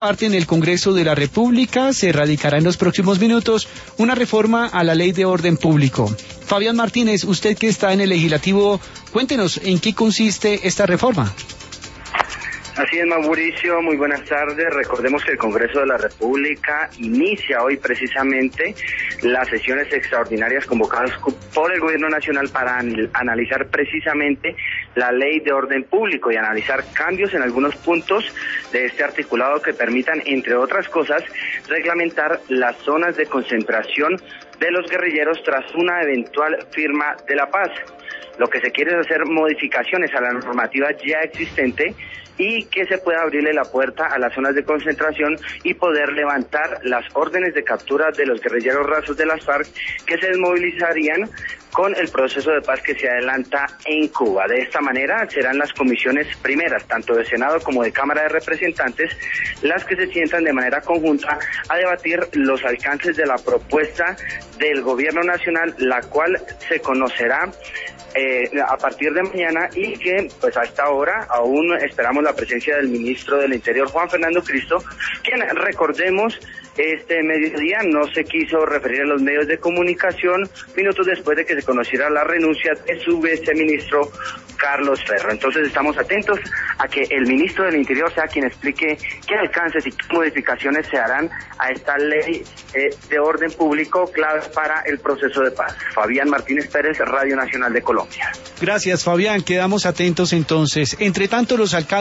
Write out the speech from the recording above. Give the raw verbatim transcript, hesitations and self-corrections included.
Parte en el Congreso de la República se radicará en los próximos minutos una reforma a la Ley de Orden Público. Fabián Martínez, usted que está en el Legislativo, cuéntenos en qué consiste esta reforma. Así es, Mauricio, muy buenas tardes. Recordemos que el Congreso de la República inicia hoy precisamente las sesiones extraordinarias convocadas por el Gobierno Nacional para analizar precisamente la Ley de Orden Público y analizar cambios en algunos puntos de este articulado que permitan, entre otras cosas, reglamentar las zonas de concentración de los guerrilleros tras una eventual firma de la paz. Lo que se quiere es hacer modificaciones a la normativa ya existente y que se pueda abrirle la puerta a las zonas de concentración y poder levantar las órdenes de captura de los guerrilleros rasos de las FARC que se desmovilizarían con el proceso de paz que se adelanta en Cuba. De esta manera serán las comisiones primeras, tanto de Senado como de Cámara de Representantes, las que se sientan de manera conjunta a debatir los alcances de la propuesta del Gobierno Nacional, la cual se conocerá Eh, a partir de mañana y que pues a esta hora aún esperamos la presencia del ministro del Interior, Juan Fernando Cristo, quien, recordemos, este mediodía no se quiso referir a los medios de comunicación minutos después de que se conociera la renuncia de su viceministro Carlos Ferro. Entonces estamos atentos a que el ministro del Interior sea quien explique qué alcances y qué modificaciones se harán a esta ley eh, de orden público clave para el proceso de paz. Fabián Martínez Pérez, Radio Nacional de Colombia. Gracias, Fabián. Quedamos atentos entonces. Entre tanto, los alcaldes